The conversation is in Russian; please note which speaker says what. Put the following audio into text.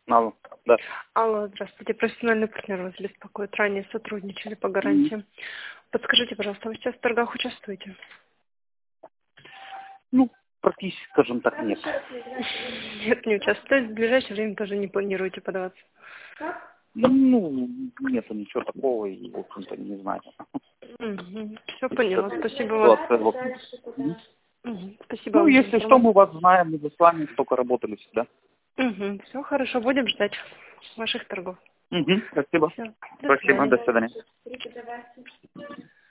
Speaker 1: Алло, да.
Speaker 2: Алло, здравствуйте. Профессиональный партнер вас беспокоит. Ранее сотрудничали по гарантии. Подскажите, пожалуйста, вы сейчас в торгах участвуете?
Speaker 1: Ну, практически, скажем так, нет.
Speaker 2: Нет, не участвуете. В ближайшее время тоже не планируете подаваться?
Speaker 1: Ну, нету ничего такого, и, в общем-то, не знаю.
Speaker 2: Все поняла. Спасибо вам.
Speaker 1: Ситуация, вот.
Speaker 2: Спасибо
Speaker 1: Ну,
Speaker 2: вам за
Speaker 1: если что, мы
Speaker 2: информацию.
Speaker 1: вас знаем, мы с вами только работали всегда.
Speaker 2: Все хорошо. Будем ждать ваших торгов.
Speaker 1: Спасибо.
Speaker 2: Все. До
Speaker 1: Спасибо,
Speaker 2: свидания.
Speaker 1: до свидания.